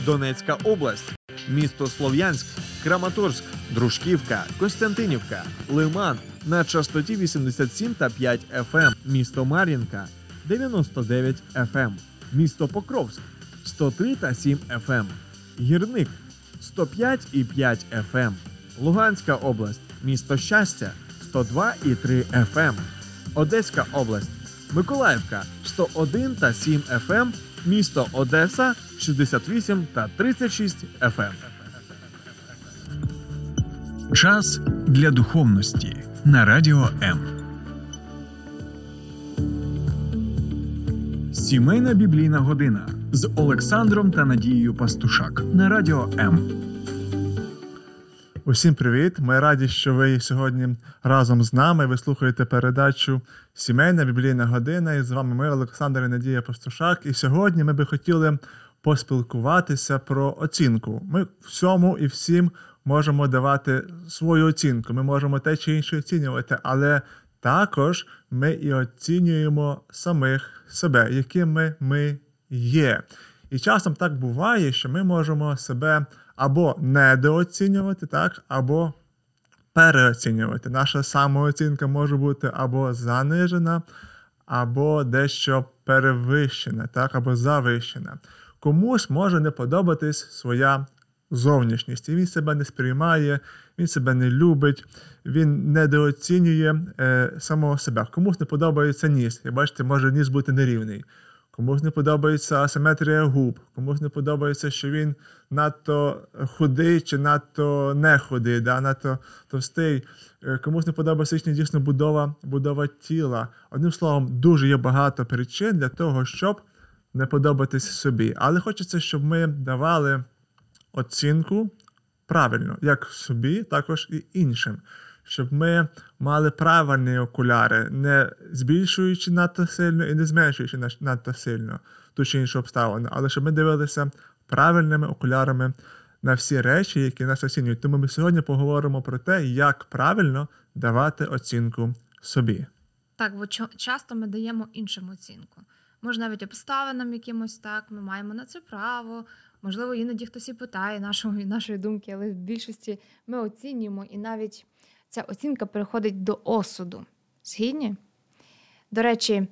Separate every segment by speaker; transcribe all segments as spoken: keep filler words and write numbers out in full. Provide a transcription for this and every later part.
Speaker 1: Донецька область, місто Слов'янськ, Краматорськ, Дружківка, Костянтинівка, Лиман на частоті вісімдесят сім та п'ять еф ем, місто Мар'їнка дев'яносто дев'ять еф ем, місто Покровськ сто три та сім еф ем, Гірник сто п'ять і п'ять еф ем, Луганська область, місто Щастя сто два і три еф ем, Одеська область, Миколаївка сто один та сім еф ем, місто Одеса шістдесят вісім та тридцять шість еф ем.
Speaker 2: Час для духовності на Радіо М. Сімейна біблійна година з Олександром та Надією Пастушак на Радіо М.
Speaker 3: Усім привіт! Ми раді, що ви сьогодні разом з нами. Ви слухаєте передачу «Сімейна біблійна година». І з вами ми, Олександр і Надія Пастушак. І сьогодні ми би хотіли поспілкуватися про оцінку. Ми всьому і всім можемо давати свою оцінку. Ми можемо те чи інше оцінювати, але також ми і оцінюємо самих себе, якими ми є. І часом так буває, що ми можемо себе або недооцінювати, так, або переоцінювати. Наша самооцінка може бути або занижена, або дещо перевищена, так, або завищена. Комусь може не подобатись своя зовнішність, і він себе не сприймає, він себе не любить, він недооцінює е, самого себе. Комусь не подобається ніс, і бачите, може ніс бути нерівний. Комусь не подобається асиметрія губ, комусь не подобається, що він надто худий чи надто не худий, да, надто товстий. Комусь не подобається дійсно будова, будова тіла. Одним словом, дуже є багато причин для того, щоб не подобатись собі. Але хочеться, щоб ми давали оцінку правильно, як собі, також і іншим. Щоб ми мали правильні окуляри, не збільшуючи надто сильно і не зменшуючи надто сильно ту чи іншу обставину, але щоб ми дивилися правильними окулярами на всі речі, які нас оцінюють. Тому ми сьогодні поговоримо про те, як правильно давати оцінку собі.
Speaker 4: Так, бо часто ми даємо іншим оцінку. Може, навіть обставинам якимось так, ми маємо на це право. Можливо, іноді хтось і питає нашої, нашої думки, але в більшості ми оцінюємо, і навіть ця оцінка переходить до осуду. Згідні? До речі,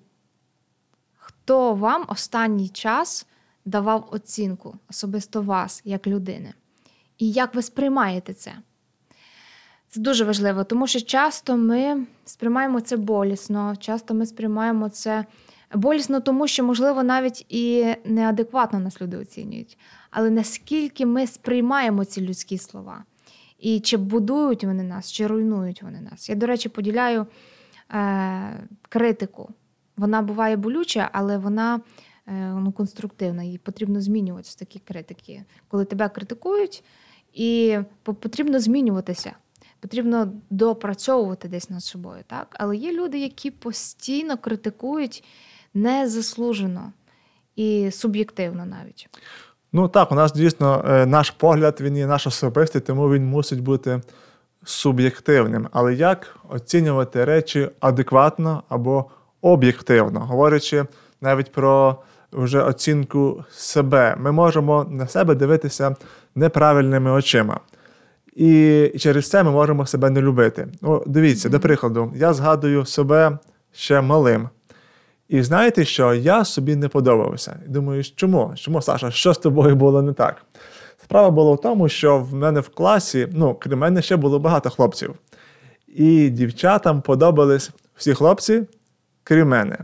Speaker 4: хто вам останній час давав оцінку, особисто вас, як людини? І як ви сприймаєте це? Це дуже важливо, тому що часто ми сприймаємо це болісно, часто ми сприймаємо це болісно, тому що, можливо, навіть і неадекватно нас люди оцінюють. Але наскільки ми сприймаємо ці людські слова? І чи будують вони нас, чи руйнують вони нас? Я, до речі, поділяю е, критику. Вона буває болюча, але вона е, ну, конструктивна. Її потрібно змінювати з такі критики. Коли тебе критикують, і потрібно змінюватися. Потрібно допрацьовувати десь над собою. Так? Але є люди, які постійно критикують незаслужено і суб'єктивно навіть.
Speaker 3: Ну так, у нас дійсно наш погляд, він є наш особистий, тому він мусить бути суб'єктивним. Але як оцінювати речі адекватно або об'єктивно? Говорячи навіть про вже оцінку себе, ми можемо на себе дивитися неправильними очима. І через це ми можемо себе не любити. Ну, дивіться, mm-hmm. до прикладу, я згадую себе ще малим. І знаєте що? Я собі не подобався. Думаю, чому? Чому, Саша, що з тобою було не так? Справа була в тому, що в мене в класі, ну, крім мене, ще було багато хлопців. І дівчатам подобались всі хлопці, крім мене.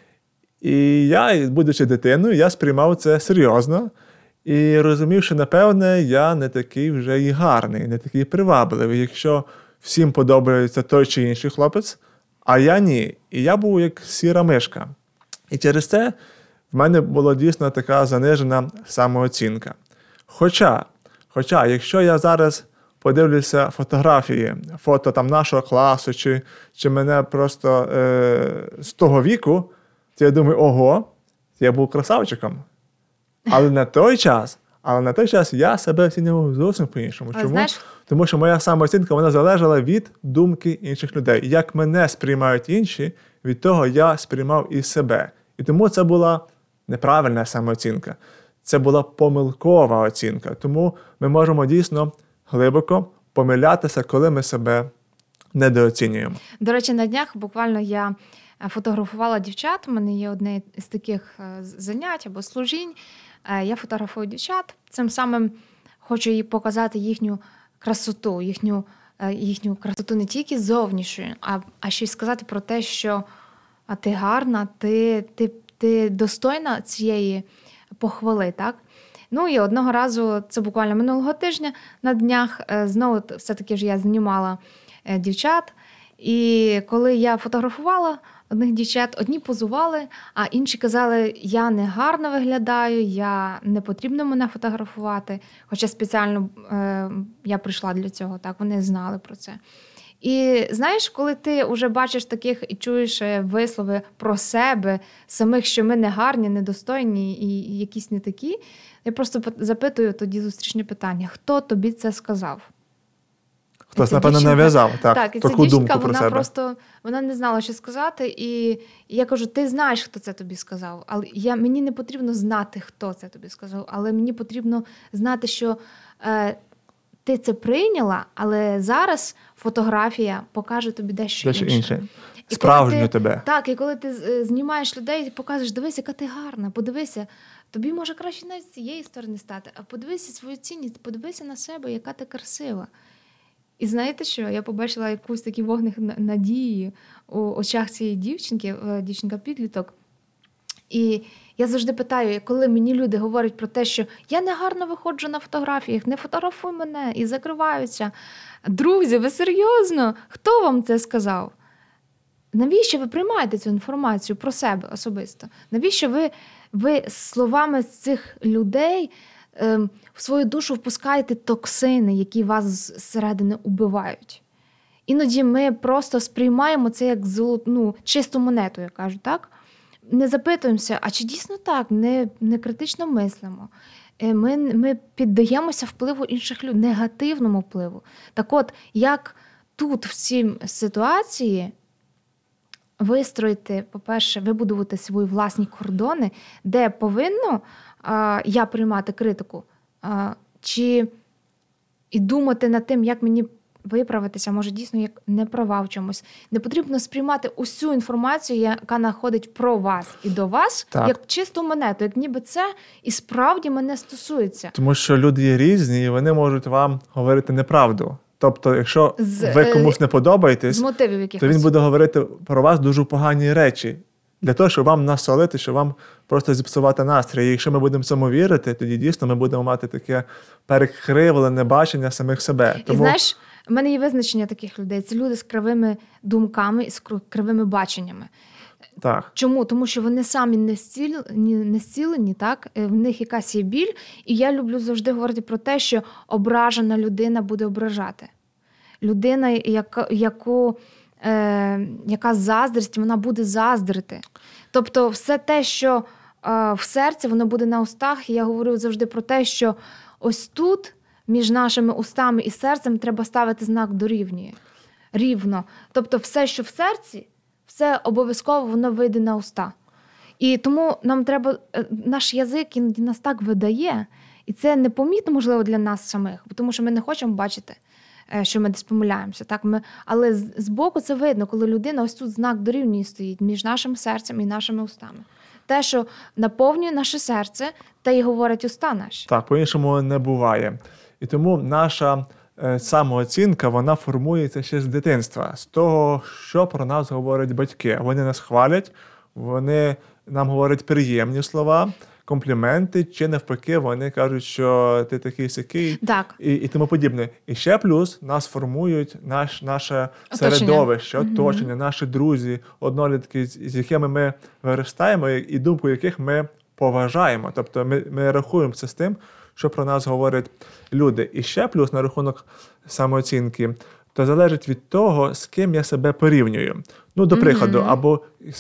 Speaker 3: І я, будучи дитиною, я сприймав це серйозно. І розумів, що, напевне, я не такий вже і гарний, не такий привабливий, якщо всім подобається той чи інший хлопець, а я ні. І я був як сіра мишка. І через це в мене була дійсно така занижена самооцінка. Хоча, хоча якщо я зараз подивлюся фотографії, фото там нашого класу, чи, чи мене просто е, з того віку, то я думаю, ого, я був красавчиком. Але на той час, але на той час я себе оцінював зовсім по-іншому. Чому?
Speaker 4: Знаєш...
Speaker 3: Тому що моя самооцінка, вона залежала від думки інших людей. Як мене сприймають інші, від того я сприймав і себе. І тому це була неправильна самооцінка. це була помилкова оцінка. Тому ми можемо дійсно глибоко помилятися, коли ми себе недооцінюємо.
Speaker 4: До речі, на днях буквально я фотографувала дівчат. У мене є одне з таких занять або служінь. Я фотографую дівчат. Цим самим хочу їй показати їхню красоту, їхню, їхню красоту не тільки зовнішню, а, а ще й сказати про те, що а ти гарна, ти, ти, ти достойна цієї похвали, так? Ну і одного разу, це буквально минулого тижня на днях, знову все-таки ж я знімала дівчат. І коли я фотографувала одних дівчат, одні позували, а інші казали, я не гарно виглядаю, я не потрібно мене фотографувати. Хоча спеціально е, я прийшла для цього, так, вони знали про це. І знаєш, коли ти вже бачиш таких і чуєш вислови про себе, самих, що ми не гарні, недостойні і якісь не такі, я просто запитую тоді зустрічне питання, хто тобі це сказав?
Speaker 3: Хтось, напевно,
Speaker 4: дівчинка,
Speaker 3: нав'язав так,
Speaker 4: так, і
Speaker 3: таку
Speaker 4: ця дівчинка,
Speaker 3: думку про
Speaker 4: вона
Speaker 3: себе.
Speaker 4: просто вона не знала, що сказати. І, і я кажу, ти знаєш, хто це тобі сказав. Але я, мені не потрібно знати, хто це тобі сказав, але мені потрібно знати, що е, ти це прийняла, але зараз фотографія покаже тобі дещо
Speaker 3: Дещо
Speaker 4: інше.
Speaker 3: інше.
Speaker 4: І
Speaker 3: Справжню
Speaker 4: ти,
Speaker 3: тебе.
Speaker 4: Так, і коли ти знімаєш людей, показуєш, дивись, яка ти гарна, подивися, тобі може краще навіть з цієї сторони стати, а подивися свою цінність, подивися на себе, яка ти красива. І знаєте що? Я побачила якусь такий вогник надії у очах цієї дівчинки, дівчинка-підліток. І я завжди питаю, коли мені люди говорять про те, що я не гарно виходжу на фотографіях, не фотографуй мене, і закриваються. Друзі, ви серйозно? Хто вам це сказав? Навіщо ви приймаєте цю інформацію про себе особисто? Навіщо ви, ви словами цих людей в свою душу впускаєте токсини, які вас зсередини убивають? Іноді ми просто сприймаємо це як золоту, ну, чисту монету, я кажу, так? Не запитуємося, а чи дійсно так, не, не критично мислимо. Ми, ми піддаємося впливу інших людей, негативному впливу. Так от, як тут в цій ситуації вистроїти, по-перше, вибудувати свої власні кордони, де повинно а, я приймати критику, а, чи і думати над тим, як мені виправитися, може дійсно як не права в чомусь. Не потрібно сприймати усю інформацію, яка находить про вас і до вас,
Speaker 3: так,
Speaker 4: як чисту монету, як ніби це і справді мене стосується.
Speaker 3: Тому що люди є різні, і вони можуть вам говорити неправду. Тобто, якщо
Speaker 4: з,
Speaker 3: ви комусь не подобаєтесь,
Speaker 4: з мотивів якихось,
Speaker 3: то він буде говорити про вас дуже погані речі. Для того, щоб вам насолити, щоб вам просто зіпсувати настрій. І якщо ми будемо цьому вірити, тоді дійсно ми будемо мати таке перекривлене бачення самих себе. Тому...
Speaker 4: І знаєш, в мене є визначення таких людей. Це люди з кривими думками і з кривими баченнями.
Speaker 3: Так.
Speaker 4: Чому? Тому що вони самі не зцілені, не зцілені, так? В них якась є біль. І я люблю завжди говорити про те, що ображена людина буде ображати. Людина, яка, яку, е, яка заздрість, вона буде заздрити. Тобто все те, що е, в серці, воно буде на устах. І я говорю завжди про те, що ось тут між нашими устами і серцем треба ставити знак дорівнює. Рівно. Тобто все, що в серці, все обов'язково воно вийде на уста. І тому нам треба, наш язик іноді нас так видає, і це непомітно, можливо, для нас самих, тому що ми не хочемо бачити, що ми десь помиляємося. Так? Ми, але збоку це видно, коли людина ось тут знак дорівнює стоїть між нашим серцем і нашими устами. Те, що наповнює наше серце, те й говорять уста наші.
Speaker 3: Так, по-іншому не буває. І тому наша е, самооцінка, вона формується ще з дитинства, з того, що про нас говорять батьки. Вони нас хвалять, вони нам говорять приємні слова, компліменти, чи навпаки, вони кажуть, що ти такий-сякий,
Speaker 4: так,
Speaker 3: і, і тому подібне. І ще плюс нас формують наш, наше
Speaker 4: оточення.
Speaker 3: середовище, оточення,
Speaker 4: Угу.
Speaker 3: наші друзі, однолітки, з, з якими ми виростаємо, і думку яких ми поважаємо. Тобто ми, ми рахуємося з тим, що про нас говорять люди. І ще плюс на рахунок самооцінки, то залежить від того, з ким я себе порівнюю. Ну, до прикладу, mm-hmm. або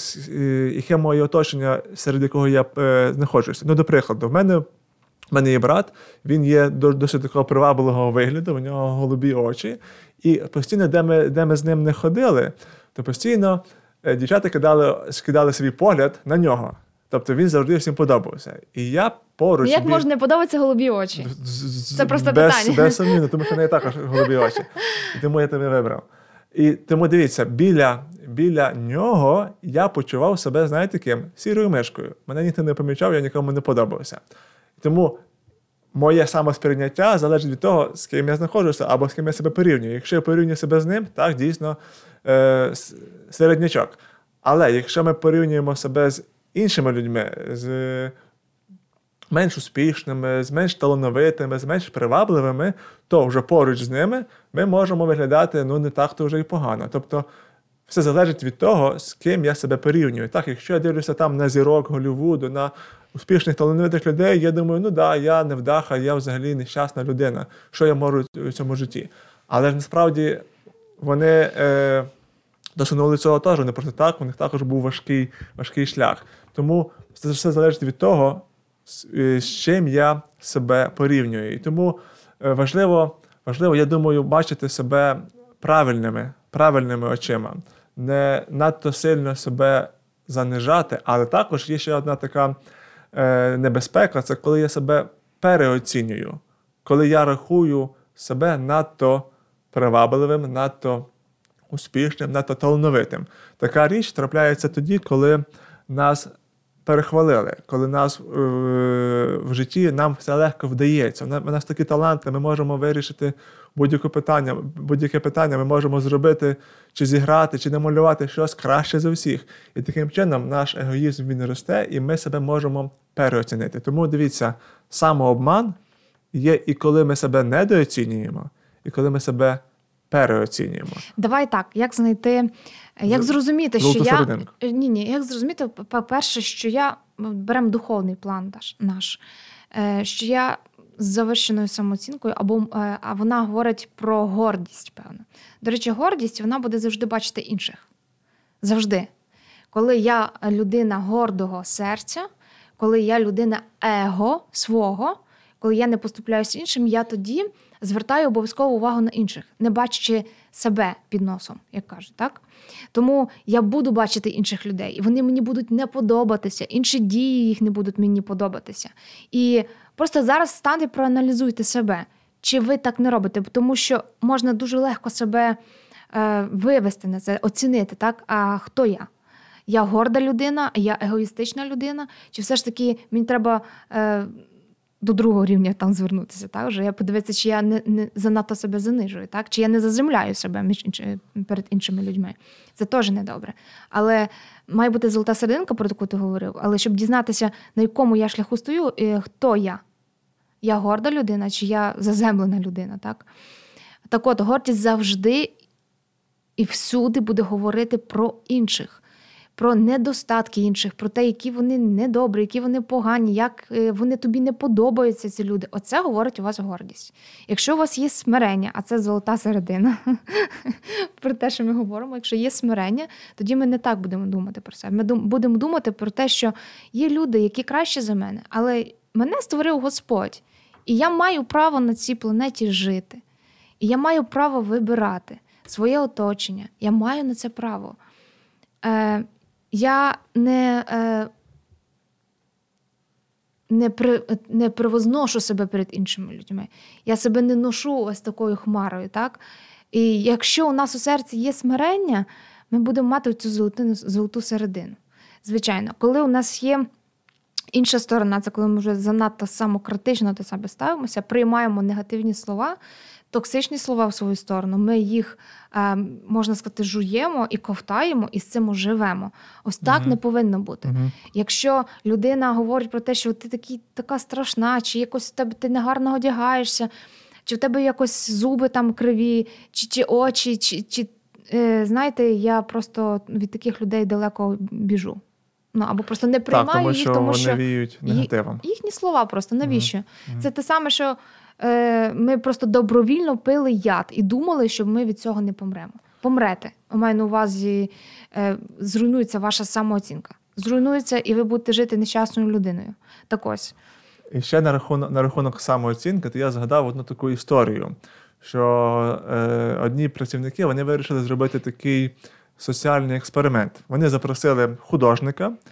Speaker 3: яке моє оточення, серед якого я е, знаходжуся. Ну, до прикладу, в мене, в мене є брат, він є досить такого привабливого вигляду, у нього голубі очі, і постійно, де ми, де ми з ним не ходили, то постійно е, дівчата кидали, скидали свій погляд на нього. Тобто він завжди всім подобався. І я поруч...
Speaker 4: Ну, як
Speaker 3: біль...
Speaker 4: можна не подобатися голубі очі? Це просто
Speaker 3: без,
Speaker 4: питання.
Speaker 3: Без сумнівно, тому що в неї також голубі очі. І тому я тебе вибрав. І тому дивіться, біля, біля нього я почував себе, знаєте, ким? Сірою мишкою. Мене ніхто не помічав, я нікому не подобався. Тому моє самосприйняття залежить від того, з ким я знаходжуся або з ким я себе порівнюю. Якщо я порівнюю себе з ним, так, дійсно, е, середнячок. Але якщо ми порівнюємо себе з іншими людьми, з менш успішними, з менш талановитими, з менш привабливими, то вже поруч з ними ми можемо виглядати, ну, не так, то вже і погано. Тобто все залежить від того, з ким я себе порівнюю. Так, якщо я дивлюся там на зірок Голлівуду, на успішних талановитих людей, я думаю, ну да, я невдаха, я взагалі нещасна людина. Що я можу у цьому житті? Але ж насправді вони е, досягнули цього теж, не просто так, у них також був важкий, важкий шлях. Тому це все залежить від того, з, з чим я себе порівнюю. І тому е, важливо, важливо, я думаю, бачити себе правильними, правильними очима. Не надто сильно себе занижати, але також є ще одна така е, небезпека, це коли я себе переоцінюю, коли я рахую себе надто привабливим, надто успішним, надто талановитим. Така річ трапляється тоді, коли нас перехвалили, коли нас е, в житті нам все легко вдається. У нас такі таланти, ми можемо вирішити будь-яке питання, будь-яке питання ми можемо зробити, чи зіграти, чи намалювати щось краще за всіх. І таким чином наш егоїзм він росте, і ми себе можемо переоцінити. Тому дивіться, самообман є і коли ми себе недооцінюємо, і коли ми себе переоцінюємо.
Speaker 4: Давай так, як знайти, як зрозуміти, що я...
Speaker 3: серединку.
Speaker 4: Ні, ні, як зрозуміти, по-перше, що я, беремо духовний план наш, що я з завищеною самооцінкою, або а вона говорить про гордість, певно. До речі, гордість, вона буде завжди бачити інших. Завжди. Коли я людина гордого серця, коли я людина его свого, коли я не поступляюсь іншим, я тоді звертаю обов'язково увагу на інших, не бачачи себе під носом, як кажуть, так? Тому я буду бачити інших людей, і вони мені будуть не подобатися, інші дії їх не будуть мені подобатися. І просто зараз станьте, проаналізуйте себе, чи ви так не робите, тому що можна дуже легко себе е, вивести на це, оцінити, так? А хто я? Я горда людина, я егоїстична людина, чи все ж таки мені треба е, до другого рівня там звернутися, так? Вже я подивитися, чи я не, не занадто себе занижую, так? Чи я не заземляю себе між інш... перед іншими людьми. Це теж недобре. Але має бути золота серединка, про яку ти говорив, але щоб дізнатися, на якому я шляху стою, хто я? Я горда людина, чи я заземлена людина, так? Так от, гордість завжди і всюди буде говорити про інших, про недостатки інших, про те, які вони недобрі, які вони погані, як вони тобі не подобаються, ці люди. Оце говорить у вас гордість. Якщо у вас є смирення, а це золота середина, про те, що ми говоримо, якщо є смирення, тоді ми не так будемо думати про себе. Ми будемо думати про те, що є люди, які краще за мене, але мене створив Господь, і я маю право на цій планеті жити. І я маю право вибирати своє оточення. Я маю на це право. Е, Я не, не, при, не привозношу себе перед іншими людьми. Я себе не ношу ось такою хмарою. Так? І якщо у нас у серці є смирення, ми будемо мати цю золоту, золоту середину. Звичайно, коли у нас є інша сторона, це коли ми вже занадто самокритично до себе ставимося, приймаємо негативні слова, токсичні слова в свою сторону, ми їх, можна сказати, жуємо і ковтаємо, і з цим живемо. Ось так uh-huh. не повинно бути. Uh-huh. Якщо людина говорить про те, що ти такий, така страшна, чи якось в тебе ти негарно одягаєшся, чи в тебе якось зуби там криві, чи, чи очі, чи, чи е, знаєте, я просто від таких людей далеко біжу. Ну, або просто не приймаю так, тому, їх, тому що
Speaker 3: вони віють негативом.
Speaker 4: Їхні слова просто, навіщо?
Speaker 3: Uh-huh.
Speaker 4: Це те саме, що е, ми просто добровільно пили яд і думали, що ми від цього не помремо. Помрете. У маю на увазі, е, зруйнується ваша самооцінка. Зруйнується, і ви будете жити нещасною людиною. Так ось.
Speaker 3: І ще на рахунок, на рахунок самооцінки, то я згадав одну таку історію, що е, одні працівники, вони вирішили зробити такий соціальний експеримент. Вони запросили художника,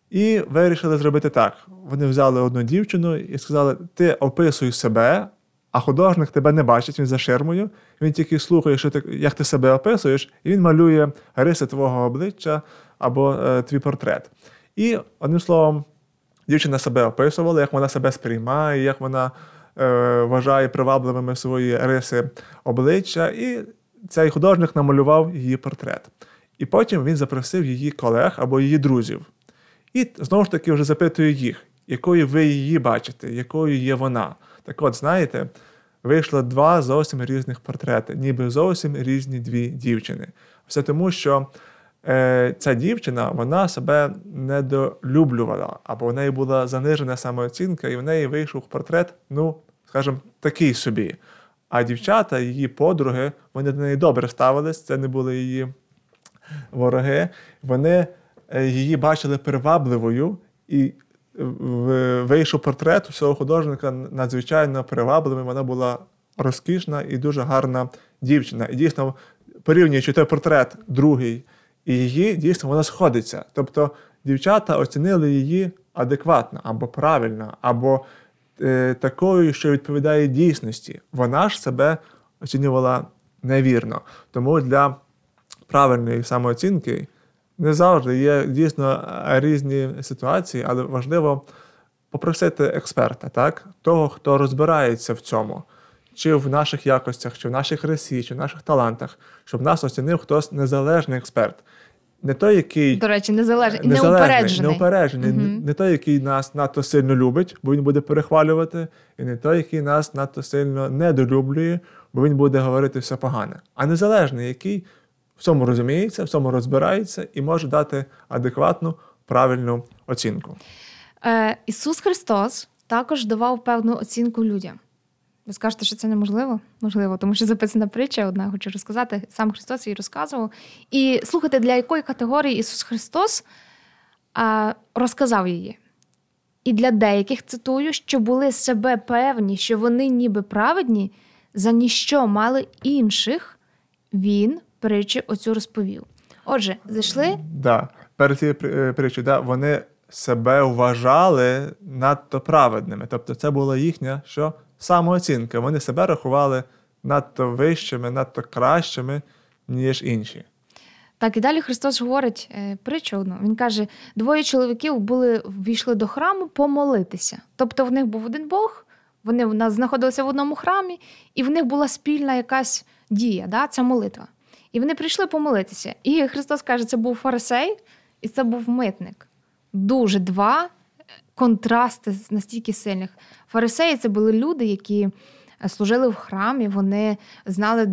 Speaker 3: І вирішили зробити так. Вони взяли одну дівчину і сказали, ти описуй себе, а художник тебе не бачить, він за ширмою, він тільки слухає, що ти, як ти себе описуєш, і він малює риси твого обличчя або е, твій портрет. І, одним словом, дівчина себе описувала, як вона себе сприймає, як вона е, вважає привабливими свої риси обличчя, і цей художник намалював її портрет. І потім він запросив її колег або її друзів. І, знову ж таки, вже запитує їх, якою ви її бачите, якою є вона. Так от, знаєте, вийшло два зовсім різних портрети, ніби зовсім різні дві дівчини. Все тому, що е, ця дівчина, вона себе недолюблювала, або в неї була занижена самооцінка, і в неї вийшов портрет, ну, скажімо, такий собі. А дівчата, її подруги, вони до неї добре ставились, це не були її вороги, вони її бачили привабливою, і вийшов портрет у цього художника надзвичайно привабливий, вона була розкішна і дуже гарна дівчина. І дійсно, порівнюючи той портрет другий і її, дійсно вона сходиться. Тобто дівчата оцінили її адекватно, або правильно, або е, такою, що відповідає дійсності. Вона ж себе оцінювала невірно. Тому для правильної самооцінки не завжди є дійсно різні ситуації, але важливо попросити експерта, так? Того, хто розбирається в цьому, чи в наших якостях, чи в наших рисі, чи в наших талантах, щоб нас оцінив хтось незалежний експерт. Не той, який...
Speaker 4: До речі, незалежний,
Speaker 3: незалежний
Speaker 4: неупереджений.
Speaker 3: Неупереджений.
Speaker 4: Угу.
Speaker 3: Не той, який нас надто сильно любить, бо він буде перехвалювати, і не той, який нас надто сильно недолюблює, бо він буде говорити все погане. А незалежний, який в цьому розуміється, в цьому розбирається і може дати адекватну, правильну оцінку.
Speaker 4: Е, Ісус Христос також давав певну оцінку людям. Ви скажете, що це неможливо? Можливо, тому що записана притча, одна хочу розказати, сам Христос її розказував. І слухайте, для якої категорії Ісус Христос е, розказав її. І для деяких, цитую, що були себе певні, що вони ніби праведні, за ніщо мали інших, він притчі оцю розповів. Отже, зайшли?
Speaker 3: Да. Перед цією притчею, да, вони себе вважали надто праведними. Тобто це була їхня що? Самооцінка. Вони себе рахували надто вищими, надто кращими, ніж інші.
Speaker 4: Так, і далі Христос говорить е, притчу одну. Він каже, двоє чоловіків були, війшли до храму помолитися. Тобто в них був один Бог, вони в нас знаходилися в одному храмі, і в них була спільна якась дія, да, ця молитва. І вони прийшли помолитися. І Христос каже, це був фарисей і це був митник. Дуже два контрасти настільки сильних. Фарисеї – це були люди, які служили в храмі, вони знали,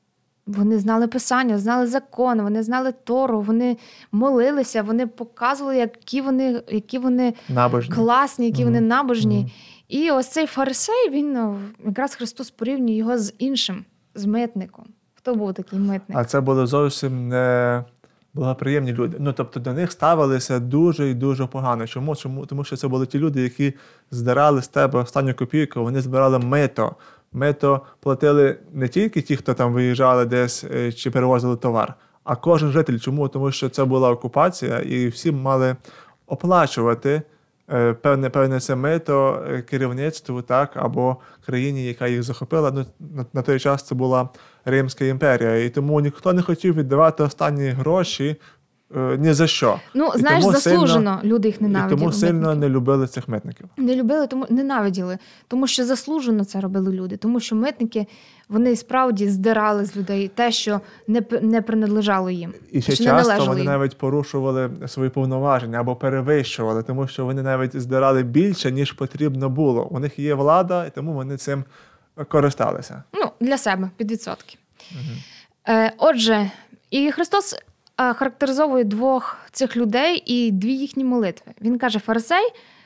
Speaker 4: вони знали Писання, знали закон, вони знали Тору, вони молилися, вони показували, які вони, які вони
Speaker 3: набожні.
Speaker 4: класні, які mm-hmm. вони набожні.
Speaker 3: Mm-hmm.
Speaker 4: І ось цей фарисей, він, якраз Христос порівнює його з іншим, з митником. Хто був такий митник?
Speaker 3: А це були зовсім не благоприємні люди. Ну, тобто до них ставилися дуже і дуже погано. Чому? Чому? Тому що це були ті люди, які здирали з тебе останню копійку, вони збирали мито. Мито платили не тільки ті, хто там виїжджали десь чи перевозили товар, а кожен житель. Чому? Тому що це була окупація, і всі мали оплачувати певне, певне це мито керівництву, так, або країні, яка їх захопила. Ну, на, на той час це була Римська імперія, і тому ніхто не хотів віддавати останні гроші е, ні за що.
Speaker 4: Ну, знаєш, заслужено сильно, люди їх ненавиділи.
Speaker 3: І тому сильно митників. Не любили цих митників.
Speaker 4: Не любили, тому ненавиділи, тому що заслужено це робили люди, тому що митники, вони справді здирали з людей те, що не, не принадлежало їм.
Speaker 3: І ще часто вони їм. навіть порушували свої повноваження або перевищували, тому що вони навіть здирали більше, ніж потрібно було. У них є влада, і тому вони цим користалися.
Speaker 4: Ну, для себе, під відсотки. Угу. Е, отже, і Христос е, характеризовує двох цих людей і дві їхні молитви. Він каже, фарисей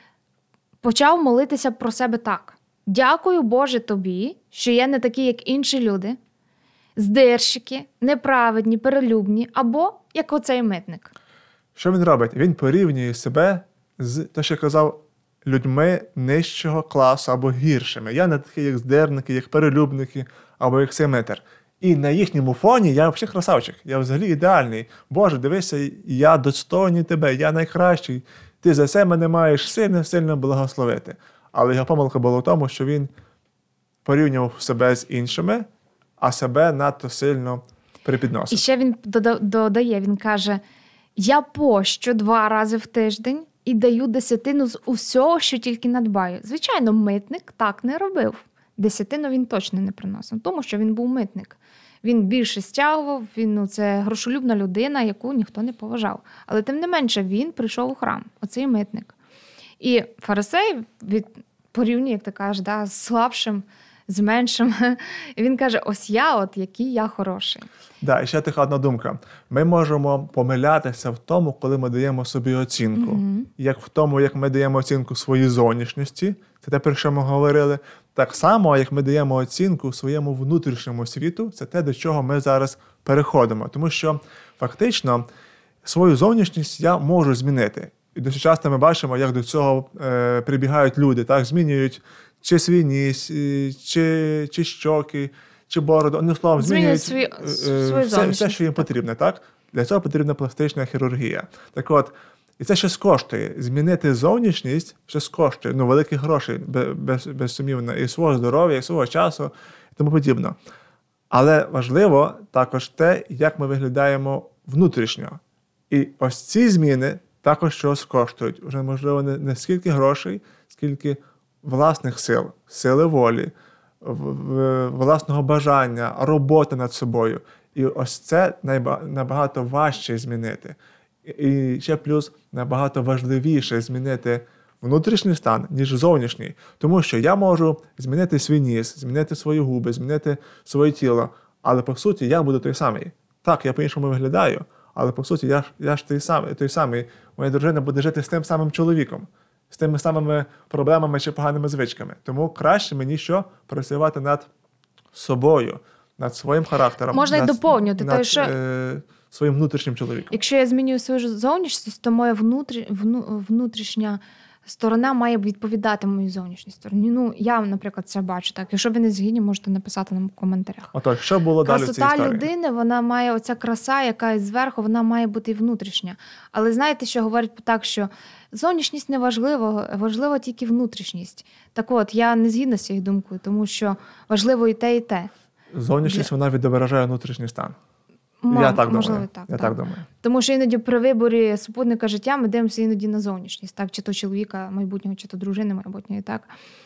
Speaker 4: почав молитися про себе так. Дякую, Боже, тобі, що я не такий, як інші люди, здирщики, неправедні, перелюбні, або як оцей митник.
Speaker 3: Що він робить? Він порівнює себе з, те, що казав, людьми нижчого класу або гіршими. Я не такий, як здирники, як перелюбники, або як цей митар. І на їхньому фоні я взагалі красавчик, я взагалі ідеальний. Боже, дивися, я достойний тебе, я найкращий. ти за це мене маєш сильно-сильно благословити. Але його помилка була в тому, що він порівнював себе з іншими, а себе надто сильно припідносив.
Speaker 4: І ще він дода- додає, він каже, я пощу два рази в тиждень і даю десятину з усього, що тільки надбаю. Звичайно, митник так не робив. Десятину він точно не приносив, тому що він був митник. Він більше стягував, він, ну, це грошолюбна людина, яку ніхто не поважав. Але тим не менше, він прийшов у храм, оцей митник. І фарисей від порівнює, як ти кажеш, да, з слабшим, з меншим. І він каже, ось я, от який я хороший.
Speaker 3: Да, і ще така одна думка. Ми можемо помилятися в тому, коли ми даємо собі оцінку.
Speaker 4: Угу.
Speaker 3: Як в тому, як ми даємо оцінку своїй зовнішності, це те, про що ми говорили. Так само, як ми даємо оцінку своєму внутрішньому світу, це те, до чого ми зараз переходимо. Тому що фактично свою зовнішність я можу змінити. І дуже часто ми бачимо, як до цього е, прибігають люди, так, змінюють чи свій ніс, е, чи, чи щоки, чи бороду. Ну, словом,
Speaker 4: Змінюють
Speaker 3: змінюють
Speaker 4: свій-
Speaker 3: е,
Speaker 4: свою
Speaker 3: все, все,
Speaker 4: зовнішність,
Speaker 3: що їм
Speaker 4: так.
Speaker 3: потрібно. Так? Для цього потрібна пластична хірургія. Так от, і це щось коштує. Змінити зовнішність щось коштує. Ну, великі гроші, без, безсумнівно, і свого здоров'я, і свого часу, і тому подібне. Але важливо також те, як ми виглядаємо внутрішньо. І ось ці зміни також щось коштують. Уже, можливо, не, не скільки грошей, скільки власних сил, сили волі, в- в- власного бажання, роботи над собою. І ось це найба- набагато важче змінити. І і ще плюс набагато важливіше змінити внутрішній стан, ніж зовнішній. Тому що я можу змінити свій ніс, змінити свої губи, змінити своє тіло, але по суті я буду той самий. Так, я по-іншому виглядаю, але по суті я ж, я ж той самий, той самий. Моя дружина буде жити з тим самим чоловіком, з тими самими проблемами чи поганими звичками. Тому краще мені що? Працювати над собою, над своїм характером.
Speaker 4: Можна й
Speaker 3: над,
Speaker 4: доповнювати,
Speaker 3: над
Speaker 4: те, що-
Speaker 3: е, своїм внутрішнім чоловіком.
Speaker 4: Якщо я змінюю свою зовнішність, то моя внутрі, вну, внутрішня сторона має відповідати моїй зовнішній стороні. Ну, я, наприклад, це бачу так. Якщо ви не згідні, можете написати нам в коментарях.
Speaker 3: Отож, що було далі в цій
Speaker 4: Красота
Speaker 3: історії?
Speaker 4: людини, вона має оця краса, яка зверху, вона має бути і внутрішня. Але знаєте, що говорять так, що зовнішність не важлива, важлива тільки внутрішність. Так от, я не згідна з цією думкою, тому що важливо і те, і те.
Speaker 3: Зовнішність, вона відображає внутрішній стан.
Speaker 4: М-
Speaker 3: я так
Speaker 4: можливо,
Speaker 3: думаю.
Speaker 4: так,
Speaker 3: я
Speaker 4: так.
Speaker 3: так думаю.
Speaker 4: Тому що іноді при виборі супутника життя ми дивимося іноді на зовнішність, так? Чи то чоловіка майбутнього, чи то дружини майбутньої, так?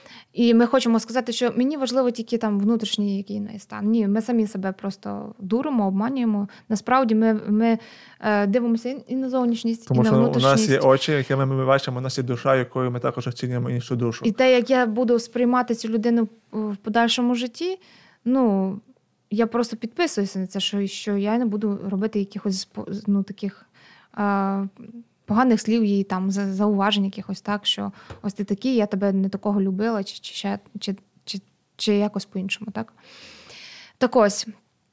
Speaker 4: І ми хочемо сказати, що мені важливо тільки там внутрішній який не стан. Ні, ми самі себе просто дуримо, обманюємо. Насправді ми, ми е, дивимося і на зовнішність,
Speaker 3: Тому
Speaker 4: і на
Speaker 3: що у
Speaker 4: внутрішність.
Speaker 3: нас є очі, якими ми бачимо, у нас є душа, якою ми також оцінюємо іншу душу.
Speaker 4: І те, як я буду сприймати цю людину в подальшому житті, ну, я просто підписуюся на це, що, що я не буду робити якихось ну, таких а, поганих слів їй, там, за- зауважень якихось, так, що ось ти такий, я тебе не такого любила, чи, чи, ще, чи, чи, чи якось по-іншому, так? Так ось,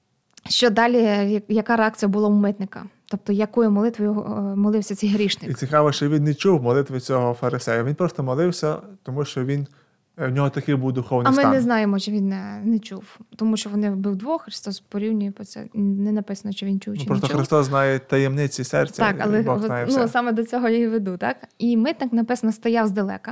Speaker 4: що далі, я- яка реакція була у митника? Тобто, якою молитвою е, молився цей
Speaker 3: І
Speaker 4: грішник?
Speaker 3: цікаво, що він не чув молитви цього фарисея. Він просто молився, тому що він, в нього такий був духовний
Speaker 4: А ми
Speaker 3: стан.
Speaker 4: не знаємо, чи він не, не чув. Тому що вони був двох, Христос порівнює по це. Не написано, чи він чув,
Speaker 3: Ну,
Speaker 4: чи
Speaker 3: просто
Speaker 4: не чув.
Speaker 3: Христос знає таємниці серця,
Speaker 4: Так, але
Speaker 3: і Бог знає
Speaker 4: ну,
Speaker 3: все.
Speaker 4: саме до цього я і веду, так? І митник, написано, стояв здалека,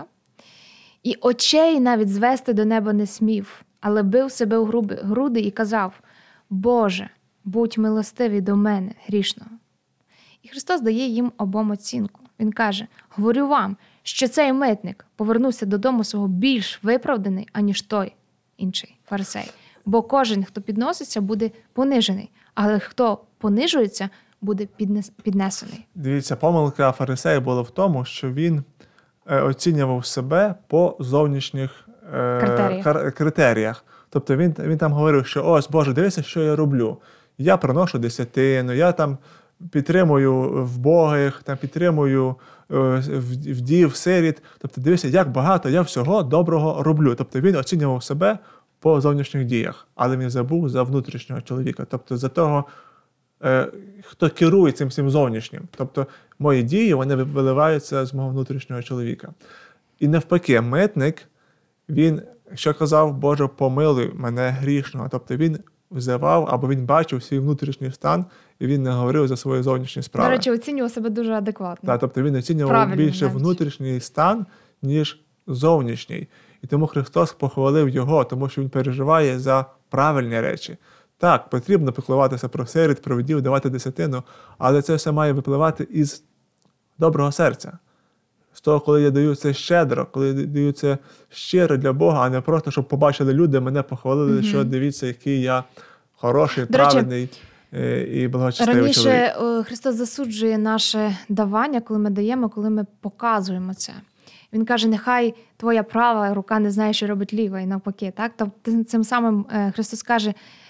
Speaker 4: і очей навіть звести до неба не смів, але бив себе у груби- груди і казав: Боже, будь милостивий до мене, грішного. І Христос дає їм обом оцінку. Він каже: говорю вам, що цей митник повернувся додому свого більш виправданий, аніж той інший фарисей. Бо кожен, хто підноситься, буде понижений, але хто понижується, буде піднес- піднесений.
Speaker 3: Дивіться, помилка фарисея була в тому, що він е, оцінював себе по зовнішніх е,
Speaker 4: Критеріях.
Speaker 3: кар- критеріях. Тобто він, він там говорив, що ось, Боже, дивися, що я роблю. Я приношу десятину, я там підтримую вбогих, там підтримую е, в- вдів, сиріт. Тобто дивися, як багато я всього доброго роблю. Тобто він оцінював себе по зовнішніх діях, але він забув за внутрішнього чоловіка, тобто за того, е, хто керує цим всім зовнішнім. Тобто мої дії, вони виливаються з мого внутрішнього чоловіка. І навпаки, митник, він, що казав, Боже, помилуй мене грішного. Тобто він взивав, або він бачив свій внутрішній стан, і він не говорив за свої зовнішні справи.
Speaker 4: До речі, оцінював себе дуже адекватно.
Speaker 3: Так, тобто він оцінював
Speaker 4: Правильно,
Speaker 3: більше
Speaker 4: навіть.
Speaker 3: внутрішній стан, ніж зовнішній. І тому Христос похвалив його, тому що він переживає за правильні речі. Так, потрібно піклуватися про сиріт, про вдів, давати десятину, але це все має випливати із доброго серця. З того, коли я даю це щедро, коли я даю це щиро для Бога, а не просто, щоб побачили люди, мене похвалили,
Speaker 4: Мгм.
Speaker 3: що дивіться, який я хороший,
Speaker 4: До речі,
Speaker 3: праведний е, і благочестивий чоловік.
Speaker 4: Раніше е, Христос засуджує наше давання, коли ми даємо, коли ми показуємо це. Він каже, нехай твоя права рука не знає, що робить ліва, і навпаки. Так? Тобто цим самим е, Христос каже,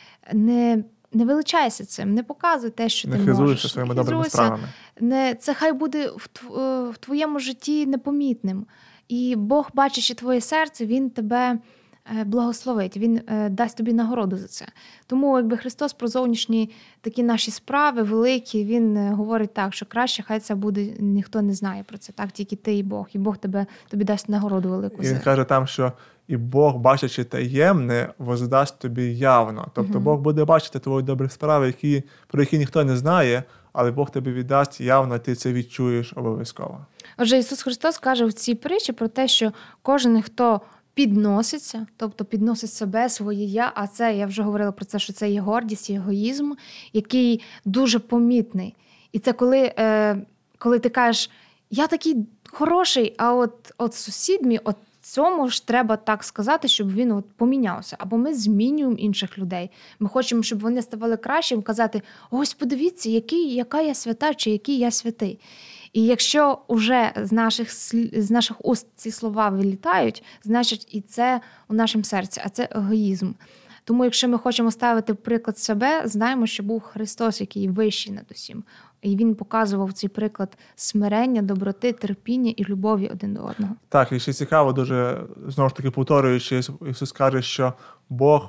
Speaker 4: не, не величайся цим, не показуй те, що
Speaker 3: Не
Speaker 4: ти
Speaker 3: хизуйся
Speaker 4: можеш.
Speaker 3: своїми
Speaker 4: Не
Speaker 3: добрими
Speaker 4: хизуйся.
Speaker 3: справами.
Speaker 4: Не, це хай буде в, тв- е, в твоєму житті непомітним. І Бог, бачачи твоє серце, Він тебе е, благословить, Він е, дасть тобі нагороду за це. Тому якби Христос про зовнішні такі наші справи великі, Він е, говорить так, що краще хай це буде, ніхто не знає про це, так, тільки ти і Бог. І Бог тебе, тобі дасть нагороду велику
Speaker 3: І
Speaker 4: за
Speaker 3: він каже там, що і Бог, бачачи таємне, воздасть тобі явно. Тобто
Speaker 4: Мгм.
Speaker 3: Бог буде бачити твої добрі справи, які, про які ніхто не знає, але Бог тобі віддасть явно, ти це відчуєш обов'язково.
Speaker 4: Отже, Ісус Христос каже в цій притчі про те, що кожен, хто підноситься, тобто підносить себе, своє я, а це, я вже говорила про це, що це є гордість, є егоїзм, який дуже помітний. І це коли, е, коли ти кажеш, я такий хороший, а от, от сусід мій, от цьому ж треба так сказати, щоб він от помінявся. Або ми змінюємо інших людей. Ми хочемо, щоб вони ставали кращим, казати, ось подивіться, який, яка я свята, чи який я святий. І якщо вже з наших, слі- з наших уст ці слова вилітають, значить і це у нашому серці, а це егоїзм. Тому якщо ми хочемо ставити в приклад себе, знаємо, що був Христос, який вищий над усім. І Він показував цей приклад смирення, доброти, терпіння і любові один до одного.
Speaker 3: Так, і ще цікаво дуже, знову ж таки повторюючи, Ісус каже, що Бог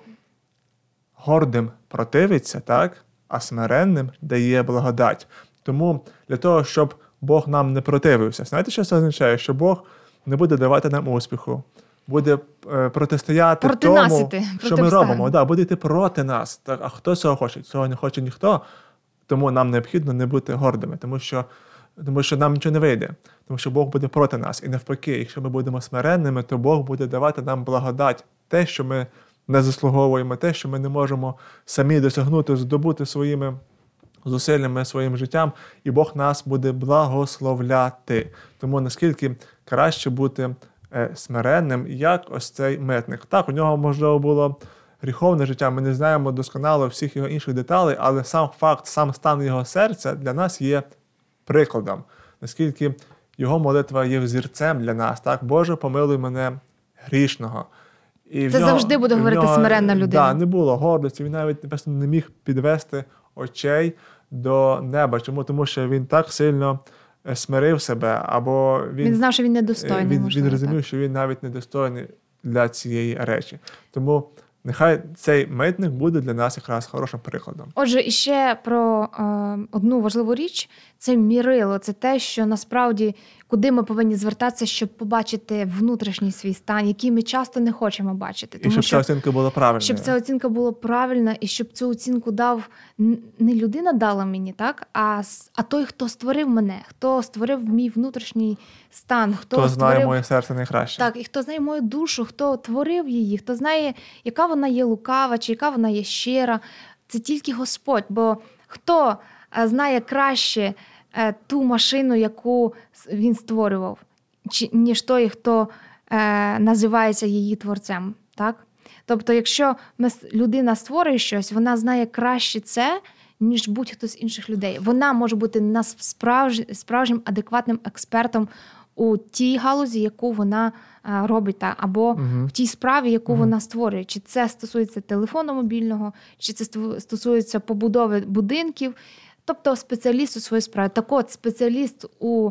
Speaker 3: гордим противиться, так, а смиренним дає благодать. Тому для того, щоб Бог нам не противився, знаєте, що це означає? Що Бог не буде давати нам успіху, буде е, протистояти
Speaker 4: Протинасити,
Speaker 3: тому, що ми
Speaker 4: протиставити.
Speaker 3: робимо. Да, буде йти проти нас. Так, а хто цього хоче? Цього не хоче ніхто. Тому нам необхідно не бути гордими, тому що, тому що нам нічого не вийде, тому що Бог буде проти нас. І навпаки, якщо ми будемо смиренними, то Бог буде давати нам благодать, те, що ми не заслуговуємо, те, що ми не можемо самі досягнути, здобути своїми зусиллями, своїм життям, і Бог нас буде благословляти. Тому наскільки краще бути е, смиренним, як ось цей митник. Так, у нього, можливо, було гріховне життя, ми не знаємо досконало всіх його інших деталей, але сам факт, сам стан його серця для нас є прикладом. Наскільки його молитва є взірцем для нас. Так, Боже, помилуй мене грішного. І
Speaker 4: Це завжди буде
Speaker 3: в
Speaker 4: говорити смиренна людина.
Speaker 3: Да, не було гордості, він навіть напевно, не міг підвести очей до неба. Чому? Тому що він так сильно е, смирив себе, або він,
Speaker 4: Він знав, що він
Speaker 3: е,
Speaker 4: недостойний.
Speaker 3: він,
Speaker 4: можливо,
Speaker 3: він розумів,
Speaker 4: так.
Speaker 3: що він навіть недостойний для цієї речі. Тому нехай цей митник буде для нас якраз хорошим прикладом.
Speaker 4: Отже, іще про е, одну важливу річ – це мірило. Це те, що насправді, куди ми повинні звертатися, щоб побачити внутрішній свій стан, який ми часто не хочемо бачити.
Speaker 3: І
Speaker 4: Тому
Speaker 3: щоб
Speaker 4: що
Speaker 3: ця оцінка була правильною.
Speaker 4: щоб ця оцінка була правильна, і щоб цю оцінку дав н- не людина дала мені, так, а, с- а той, хто створив мене, хто створив мій внутрішній стан, хто,
Speaker 3: Хто
Speaker 4: створив
Speaker 3: знає моє серце найкраще.
Speaker 4: так, і хто знає мою душу, хто творив її, хто знає, яка вона є лукава, чи яка вона є щира. Це тільки Господь. Бо хто е, знає краще е, ту машину, яку с- він створював, чи, ніж той, хто е, називається її творцем. Так? Тобто, якщо ми, с- людина створює щось, вона знає краще це, ніж будь-хто з інших людей. Вона може бути нас- справж, справжнім адекватним експертом у тій галузі, яку вона е, робить, та, або
Speaker 3: Мгм.
Speaker 4: в тій справі, яку
Speaker 3: Мгм.
Speaker 4: вона створює. Чи це стосується телефону мобільного, чи це ству- стосується побудови будинків. Тобто спеціаліст у своїй справі. Так от, спеціаліст у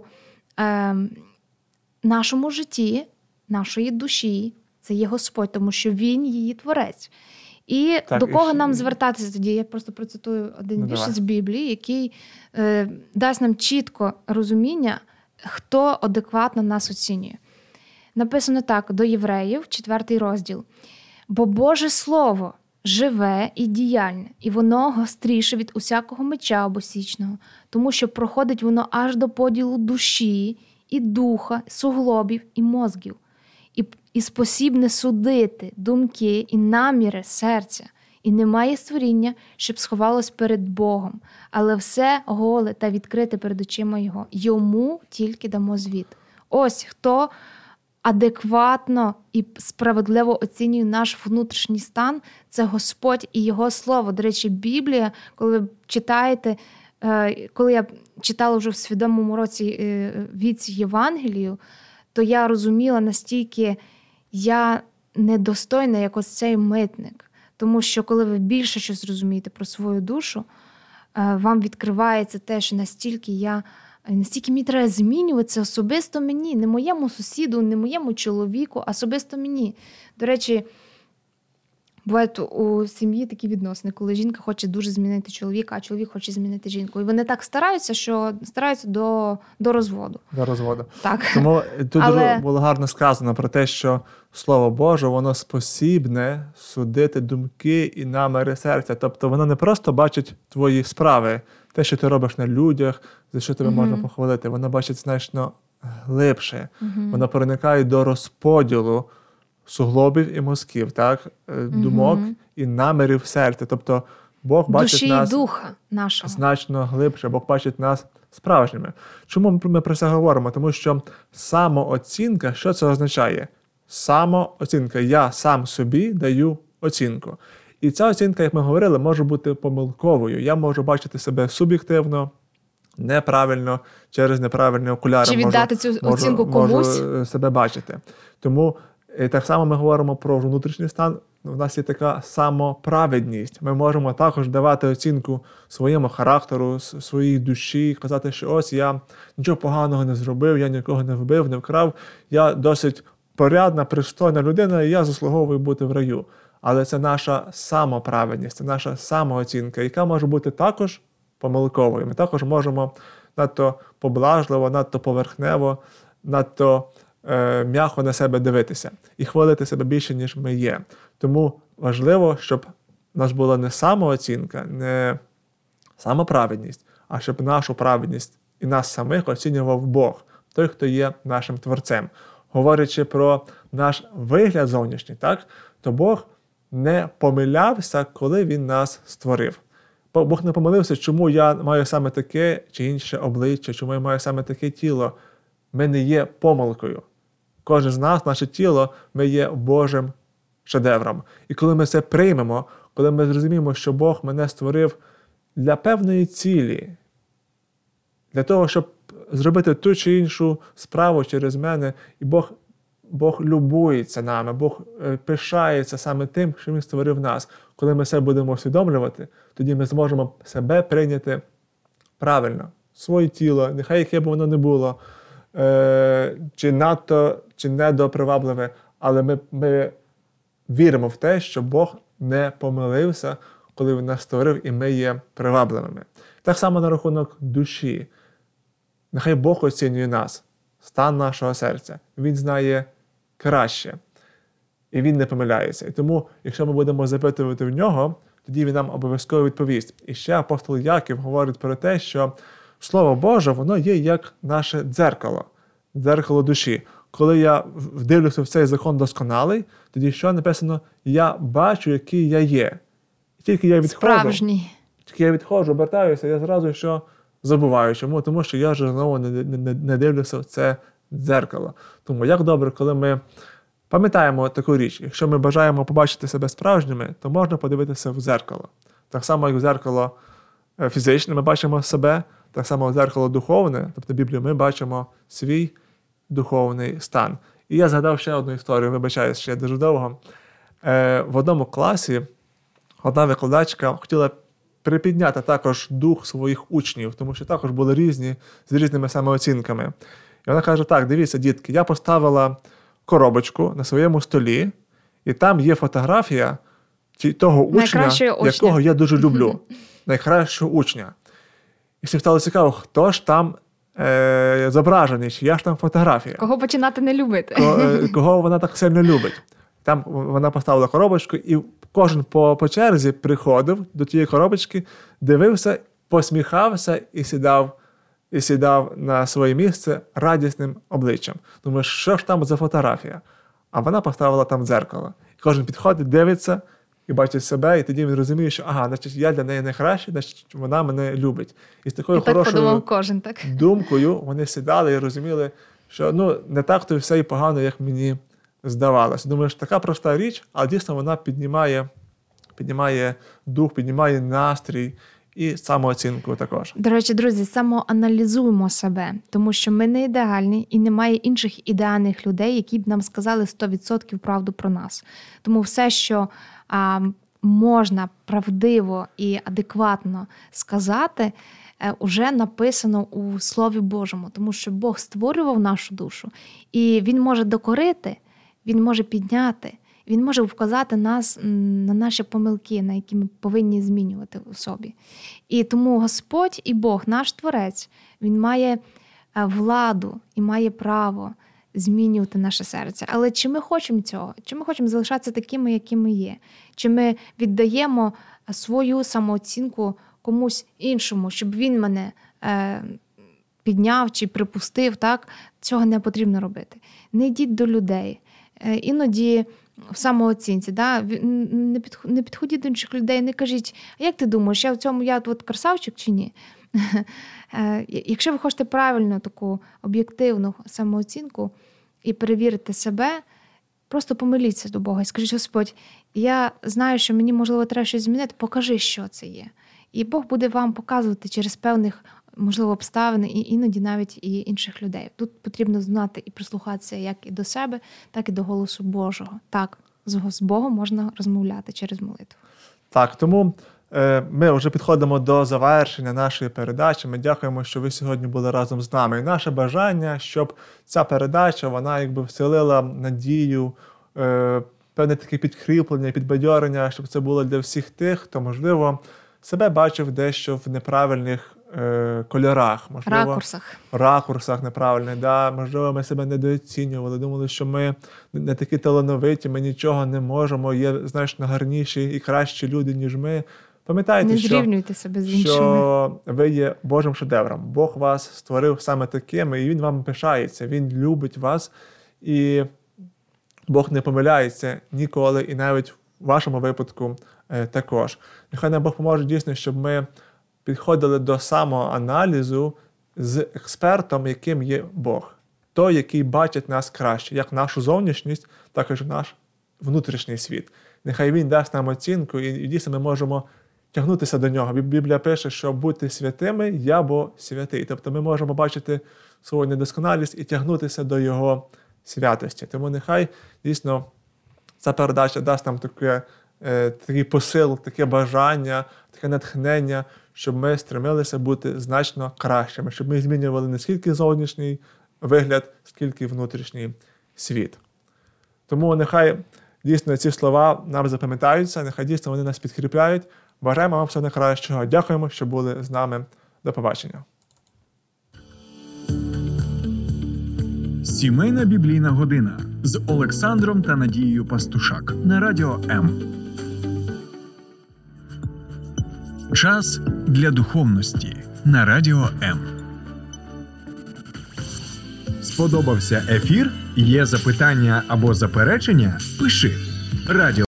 Speaker 4: е, нашому житті, нашої душі, це є Господь, тому що Він її творець. І
Speaker 3: Так,
Speaker 4: до
Speaker 3: і
Speaker 4: кого
Speaker 3: ще-
Speaker 4: нам звертатися тоді? Я просто процитую один
Speaker 3: Ну,
Speaker 4: вірш
Speaker 3: давай.
Speaker 4: з Біблії, який е, дасть нам чітко розуміння, хто адекватно нас оцінює. Написано так, до Євреїв, четвертий розділ. «Бо Боже Слово, живе і діяльне, і воно гостріше від усякого меча обосічного, тому що проходить воно аж до поділу душі, і духа, суглобів, і мозгів, і, і спосібне судити думки і наміри серця. І немає створіння, щоб сховалось перед Богом, але все голе та відкрите перед очима Його. Йому тільки дамо звіт. Ось хто адекватно і справедливо оцінює наш внутрішній стан, це Господь і Його Слово. До речі, Біблія, коли ви читаєте, коли я читала вже в свідомому році віці Євангелію, то я розуміла, настільки я недостойна, як ось цей митник. Тому що коли ви більше щось розумієте про свою душу, вам відкривається те, що настільки я, настільки мені треба змінюватися особисто мені, не моєму сусіду, не моєму чоловіку, а особисто мені. До речі, бувають у сім'ї такі відносини, коли жінка хоче дуже змінити чоловіка, а чоловік хоче змінити жінку. І вони так стараються, що стараються до, до розводу.
Speaker 3: До розводу.
Speaker 4: Так.
Speaker 3: Тому тут
Speaker 4: Але...
Speaker 3: дуже було гарно сказано про те, що Слово Боже, воно спосібне судити думки і наміри серця. Тобто воно не просто бачить твої справи, те, що ти робиш на людях, за що тебе mm-hmm. можна похвалити. Воно бачить значно глибше. Mm-hmm. Воно проникає до розподілу суглобів і мозків, так? Думок mm-hmm. і намірів серця. Тобто Бог бачить
Speaker 4: душі
Speaker 3: нас
Speaker 4: і духа нашого.
Speaker 3: Значно глибше. Бог бачить нас справжніми. Чому ми про це говоримо? Тому що самооцінка, що це означає? Самооцінка. Я сам собі даю оцінку. І ця оцінка, як ми говорили, може бути помилковою. Я можу бачити себе суб'єктивно, неправильно, через неправильні окуляри.
Speaker 4: Чи віддати
Speaker 3: можу,
Speaker 4: цю оцінку
Speaker 3: можу,
Speaker 4: комусь?
Speaker 3: Можу себе бачити. Тому і так само ми говоримо про внутрішній стан. У нас є така самоправедність. Ми можемо також давати оцінку своєму характеру, своїй душі, казати, що ось я нічого поганого не зробив, я нікого не вбив, не вкрав, я досить порядна, пристойна людина, і я заслуговую бути в раю. Але це наша самоправедність, це наша самооцінка, яка може бути також помилковою. Ми також можемо надто поблажливо, надто поверхнево, надто е, м'яко на себе дивитися і хвалити себе більше, ніж ми є. Тому важливо, щоб у нас була не самооцінка, не самоправедність, а щоб нашу праведність і нас самих оцінював Бог, той, хто є нашим Творцем. Говорячи про наш вигляд зовнішній, так, то Бог не помилявся, коли Він нас створив. Бог не помилився, чому я маю саме таке чи інше обличчя, чому я маю саме таке тіло. Ми не є помилкою. Кожен з нас, наше тіло, ми є Божим шедевром. І коли ми це приймемо, коли ми зрозуміємо, що Бог мене створив для певної цілі, для того, щоб зробити ту чи іншу справу через мене, і Бог, Бог любується нами, Бог пишається саме тим, що Він створив нас. Коли ми це будемо усвідомлювати, тоді ми зможемо себе прийняти правильно, своє тіло, нехай яке б воно не було, е- чи надто, чи недопривабливе, але ми, ми віримо в те, що Бог не помилився, коли Він нас створив, і ми є привабливими. Так само на рахунок душі. Нехай Бог оцінює нас, стан нашого серця. Він знає краще. І Він не помиляється. І тому, якщо ми будемо запитувати в Нього, тоді Він нам обов'язково відповість. І ще апостол Яків говорить про те, що Слово Боже, воно є як наше дзеркало, дзеркало душі. Коли я вдивлюся в цей закон досконалий, тоді що написано? Я бачу, який я є. І тільки я відходжу,
Speaker 4: Справжній.
Speaker 3: тільки я відходжу, обертаюся, я зразу що забуваю. Чому? Тому що я вже знову не, не, не дивлюся в це дзеркало. Тому як добре, коли ми пам'ятаємо таку річ, якщо ми бажаємо побачити себе справжніми, то можна подивитися в дзеркало. Так само, як в дзеркало фізичне ми бачимо себе, так само в дзеркало духовне, тобто Біблію, ми бачимо свій духовний стан. І я згадав ще одну історію, вибачаюсь, ще дуже довго. Е, в одному класі одна викладачка хотіла припідняти також дух своїх учнів, тому що також були різні, з різними самооцінками. І вона каже, так, дивіться, дітки, я поставила коробочку на своєму столі, і там є фотографія того учня, якого я дуже люблю. Найкращого учня. І всім стало цікаво, хто ж там е, зображений, чия ж там фотографія.
Speaker 4: Кого починати не любити.
Speaker 3: Кого, кого вона так сильно любить. Там вона поставила коробочку і кожен по, по черзі приходив до тієї коробочки, дивився, посміхався і сідав, і сідав на своє місце радісним обличчям. Думаю, що ж там за фотографія? А вона поставила там дзеркало. І кожен підходить, дивиться і бачить себе, і тоді він розуміє, що ага, значить, я для неї найкращий, значить, вона мене любить. І з такою
Speaker 4: І так
Speaker 3: хорошою
Speaker 4: подумав кожен, так?
Speaker 3: думкою вони сідали і розуміли, що ну, не так то все і погано, як мені здавалося. Думаю, що така проста річ, але дійсно вона піднімає, піднімає дух, піднімає настрій і самооцінку також.
Speaker 4: До речі, друзі, самоаналізуємо себе, тому що ми не ідеальні і немає інших ідеальних людей, які б нам сказали сто відсотків правду про нас. Тому все, що а, можна правдиво і адекватно сказати, уже написано у Слові Божому, тому що Бог створював нашу душу, і Він може докорити, Він може підняти, Він може вказати нас на наші помилки, на які ми повинні змінювати у собі. І тому Господь і Бог, наш Творець, Він має владу і має право змінювати наше серце. Але чи ми хочемо цього? Чи ми хочемо залишатися такими, які ми є? Чи ми віддаємо свою самооцінку комусь іншому, щоб він мене е, підняв чи припустив, так? Цього не потрібно робити. Не йдіть до людей. Е, іноді в самооцінці, да? не, під, не підходіть до інших людей, не кажіть, а як ти думаєш, я в цьому я от красавчик чи ні? е, якщо ви хочете правильну таку об'єктивну самооцінку і перевірити себе, просто помиліться до Бога і скажіть: Господь, я знаю, що мені, можливо, треба щось змінити, покажи, що це є. І Бог буде вам показувати через певних, можливо, обставин, і іноді навіть і інших людей. Тут потрібно знати і прислухатися як і до себе, так і до голосу Божого. Так, з Богом можна розмовляти через молитву.
Speaker 3: Так, тому е, ми вже підходимо до завершення нашої передачі. Ми дякуємо, що ви сьогодні були разом з нами. І наше бажання, щоб ця передача, вона якби вселила надію, е, певне таке підкріплення, підбадьорення, щоб це було для всіх тих, хто, можливо, себе бачив дещо в неправильних е, кольорах, можливо,
Speaker 4: ракурсах,
Speaker 3: ракурсах неправильних. Да? Можливо, ми себе недооцінювали, думали, що ми не такі талановиті, ми нічого не можемо, є значно гарніші і кращі люди, ніж ми. Пам'ятайте,
Speaker 4: не
Speaker 3: що,
Speaker 4: зрівнюйте себе з іншими.
Speaker 3: що ви є Божим шедевром. Бог вас створив саме такими, і Він вам пишається, Він любить вас, і Бог не помиляється ніколи, і навіть в вашому випадку е, також. Нехай нам Бог поможе дійсно, щоб ми підходили до самоаналізу з експертом, яким є Бог. Той, який бачить нас краще, як нашу зовнішність, так і наш внутрішній світ. Нехай Він дасть нам оцінку, і, і дійсно ми можемо тягнутися до Нього. Біблія пише, що бути святими, я бо святий. Тобто ми можемо бачити свою недосконалість і тягнутися до Його святості. Тому нехай дійсно ця передача дасть нам таке, е, такий посил, таке бажання, таке натхнення, щоб ми стремилися бути значно кращими, щоб ми змінювали не скільки зовнішній вигляд, скільки внутрішній світ. Тому нехай дійсно ці слова нам запам'ятаються, нехай дійсно вони нас підкріпляють. Бажаємо вам всього найкращого. Дякуємо, що були з нами. До побачення.
Speaker 2: Сімейна біблійна година з Олександром та Надією Пастушак на Радіо М. Час для духовності на Радіо М.
Speaker 1: Сподобався ефір? Є запитання або заперечення? Пиши. Радіо